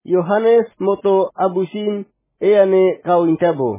Yohanes moto abusin eane kawintabo.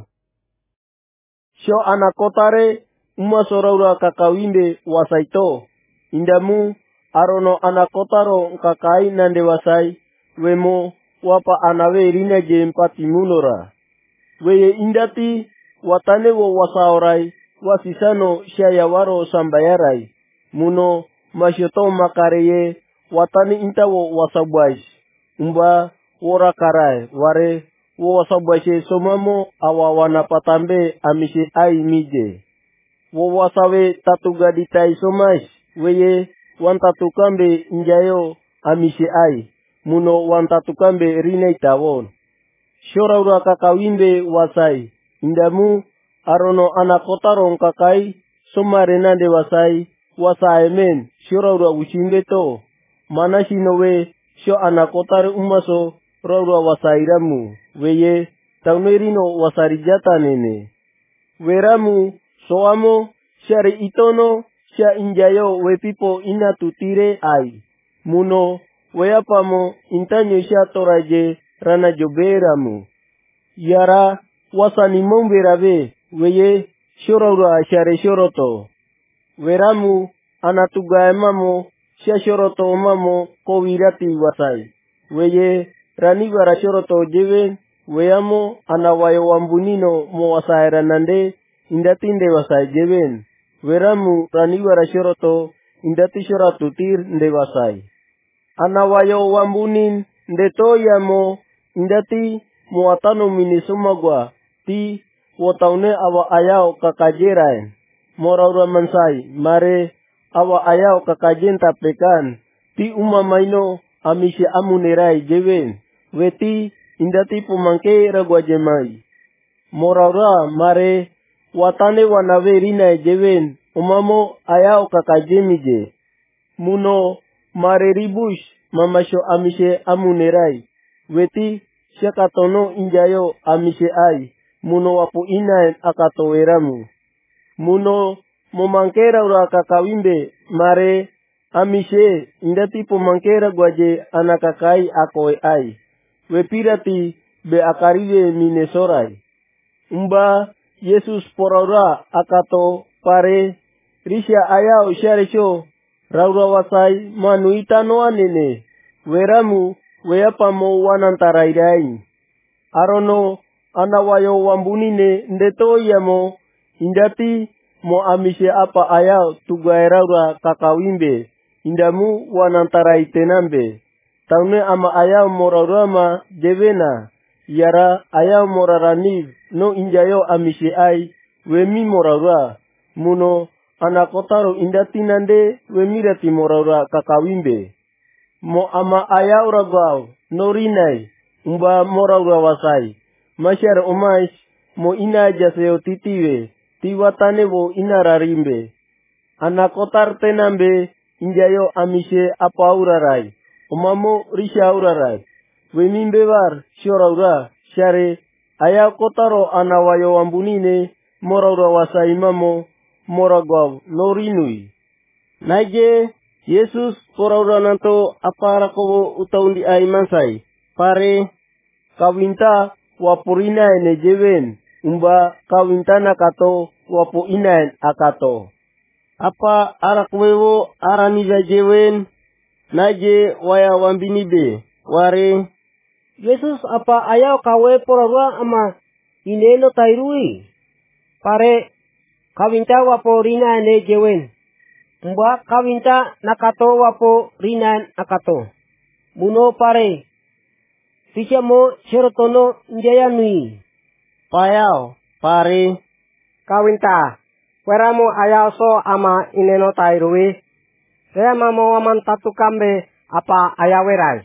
Sho anakotare umasoraura kakawinde wasaito. Indamu arono anakotaro kakai nande wasai. Wemo wapa anawe rina jempati munora. Weye indati watane wo wasaorai wasisano syayawaro sambayarai. Muno masyoto makareye watani intawo wasabwais. Umba wora karai ware wo wasabwaise somamo awawana patambe amise ai mije. Wo wasawe tatugaditai somais weye wantatukambe injayo amise ai. Muno wantatukambe rina itawon. Shoraura kakawimbe wasai. Indamu arono anakotaron kakai somarenande wasai. Wasai men shoraura usimbe to. Manashinowe sho anakotare umaso raura wasairamu. Weye taunerino wasarijata nene. Weramu soamo syari itono sya injayo wepipo ina tutire ai. Muno weapamo intanyo sya toraje rana joberamu. Yara wasani momberabe weye shoraura syare shoroto. Weramu anatugaemamo sya shoroto mamo kowirati wasai. Weye ranigara shoroto jewen weamo anawayo wambunino mo wasaira nande indatinde wasai jewen. Weramu ranigara shoroto indati shoratutir nde wasai. Anawayo wambunin ndeto yamo indati muatano minisumagwa ti wotaune awa ayao kakajerain. Moraura mansai mare awa ayao kakajenta pekan ti umamaino amishe amunerai jewen. Weti indati pumangke ragwa jemai. Moraura mare watane wanawe rina jewen umamo ayao kakajemije. Muno mare ribush mamasho amise amunerai. Weti syakatono injayo amise ai. Muno wapu inaen akato weramu. Muno momangkera ura kakawimbe mare amise indati pomangkera gwaje anakakai akoe ai. Wepirati be akariwe minesorai. Umba Yesus poraura akato pare risya ayao syaresyo raura wasai manuita noa nene. Weramu weapamo wanantarairai. Arono anawayo wambunine ndeto yamo indati mo amise apa ayao tugai raura kakawimbe. Indamu wanantarai tenambe. Taune ama ayao moraurama jevena. Yara ayao moraraniv no injayo amise ai wemi moraura. Muno anakotaro indati nande wemirati moraura kakawimbe. Mo ama ayao ragau no rinai umba moraura wasai. Masyar umais mo ina jaseo titiwe tiwatane wo ina rarimbe. Anakotar tenambe injayo amise apa urarai. Umamo risya urarai. Wemimbe war syoraura syare ayao kotaro anawayo wambunine moraura wasai mamo moragwaw no rinui. Naje Yesus poraura nanto apara kowo utaundi ai mansai. Pare kawinta wapo inaen nejewen. Umba kawinta nakato wapo inaen akato. Apa arakwewo araniza jewen. Naje waya wambinibe. Ware Yesus apa ayao kawe poraura ama ineno tairui. Pare kawinta wapo rinaen nejewen. Umba kawinta nakato wapo rinaen akato. Muno pare sisya mo syorotono njayanui. Payao pare kawinta weramo ayao so ama ineno tairui. Saya mamo waman tatu kambe apa ayawerai.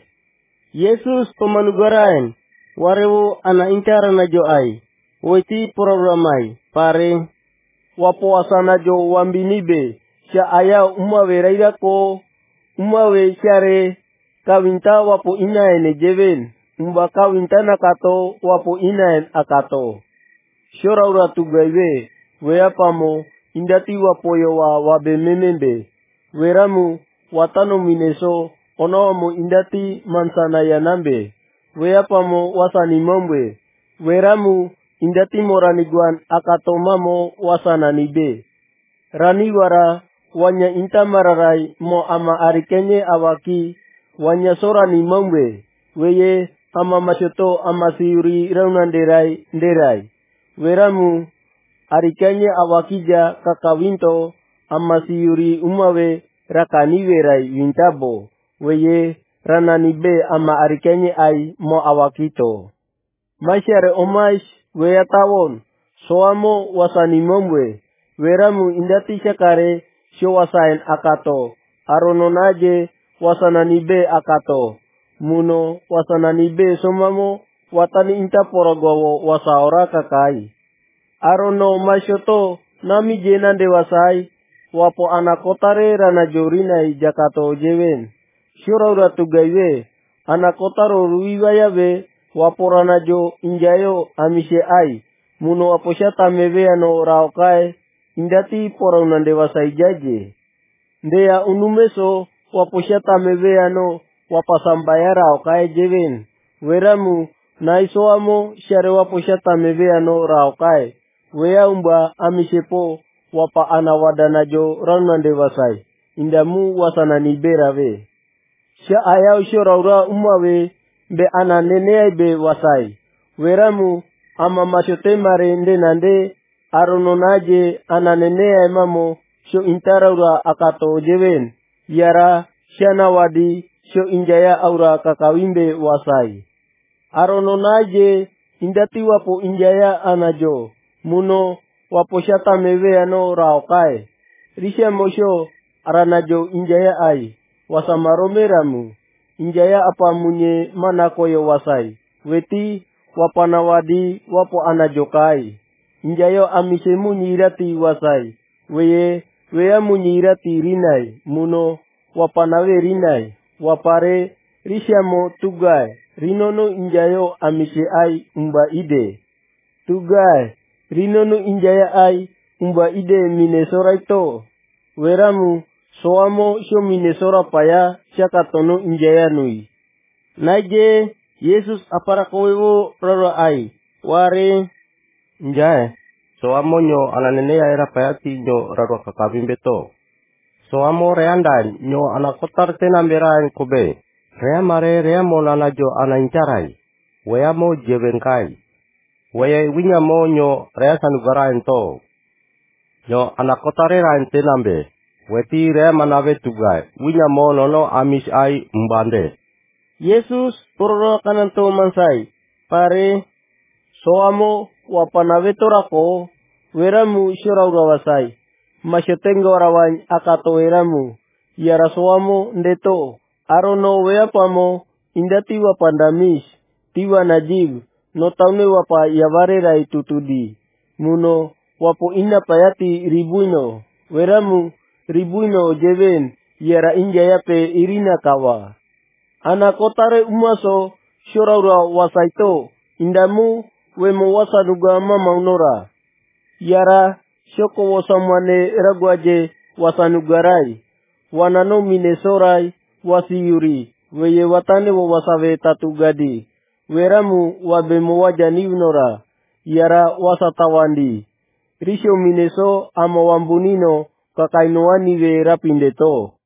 Yesus pemanugarain warewo ana incara na jo ai. Weti programai pare wapo asana jo wambinibe. Sya ayao umawe raidako umawe syare kawinta wapo inaen jewen. Umba kawinta nakato wapo inaen akato. Syoraura tugaiwe weapamo indati wapo yowa wabe memembe. Weramu watano mineso onomo indati mansana yanambe. weapamo wasani momwe, weramu indati moraniguan akatomamo wasanani be. Raniwara wanya intamararai mo ama arikenye awaki wanya sorani momwe, weye ama masyoto ama siuri raunanderai nderai. Weramu arikenye awakija kakawinto ama siuri umawe rakaniwerai wintabo, weye rananibe ama arikenye ai mo awakito. Masyare omaish weya tawon, soamo wasani momwe, weramu indati syakare syo wasain akato, arononaje wasananibe akato, muno wasananibe somamo watani inta porogowo wasaora kakai. Arono masyoto nami jenande wasai, wapo anakotare ranajorinai jakato jewen. Syuraura tugaiwe, anakotaro ruiwayawe, waporanajo injayo amise ai, muno waposyata meweano raokai, indati poraunande wasai jaje. Ndeya unumeso waposyata meweano wapasambaya raokai jewen. Weramu naisoamo syare waposyata meweano raokai, wea umba amisepo wapa anawadanajo raunande wasai, indamu wasanani berawe. Sya ayau syuraura umawe, be ananeneai be wasai. Weramu ama masyotemare ndenande arononaje ananeneai mamo syo intaraura akato jewen. Yara syanawadi syo injaya aura kakawimbe wasai. Arononaje indati wapo injaya anajo, muno wapo syata meweano raokai. Risya mosyo aranajo injaya ai, wasamaromeramu. Injaya apa munye manakoyo wasai, weti wapanawadi wapo anajokai. Injayo amise munyirati wasai, wea munyirati rinai, muno wapanawe rinai, wapare risyamo tugai, rinono injayo amise ai umba ide. Tugai, rinono injaya ai umba ide minesoraito, weramu soamo syo minesora paya syakatono injaya nui. Naje Yesus aparakowewo roro ai, ware Njae, soamo nyo ananenea era payati nyo raro kakabimbe to. Soamo reandan nyo anakotar tena merain kobe. Reamare reamo nanajo anaincarai. Weamo jebenkai. Weye winyamo nyo reasanugarain to. Nyo anakotare rain tenambe. Weti reamanawe tugai. Winyamo nono amis ai mbande. Yesus pororo kananto mansai, pare soamo wapanawe torako, weramu syuraura wasai. Masyotengo rawan akato weramu, yara soamo ndeto, arono weapamo indati wapandamis, tiwa najib, no taune wapa yavarera tutudi. Muno wapo ina payati ribuino, weramu ribuino jewen, yara injayape irina kawa. Anakotare umaso syuraura wasaito, indamu wemo wasanuga mamaunora. Yara syoko wasamane ragwaje wasanugarai, wanano minesorai wasiyuri, weye watane wasawe tatugadi. Weramu wabemo wajaniunora, yara wasatawandi. Risyo mineso ama wambunino kakainoani we rapindeto.